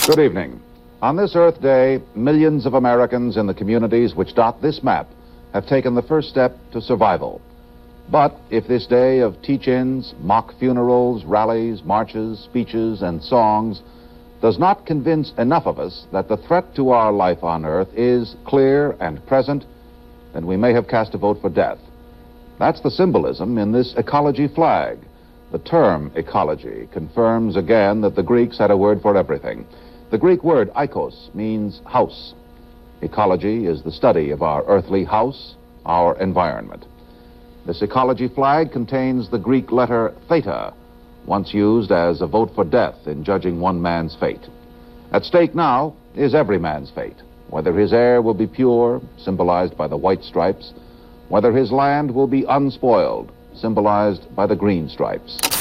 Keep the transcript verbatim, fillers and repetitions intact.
Good evening. On this Earth Day, millions of Americans in the communities which dot this map have taken the first step to survival. But if this day of teach-ins, mock funerals, rallies, marches, speeches, and songs does not convince enough of us that the threat to our life on Earth is clear and present, then we may have cast a vote for death. That's the symbolism in this ecology flag. The term ecology confirms again that the Greeks had a word for everything. The Greek word oikos means house. Ecology is the study of our earthly house, our environment. This ecology flag contains the Greek letter theta, once used as a vote for death in judging one man's fate. At stake now is every man's fate, whether his air will be pure, symbolized by the white stripes, whether his land will be unspoiled, symbolized by the green stripes.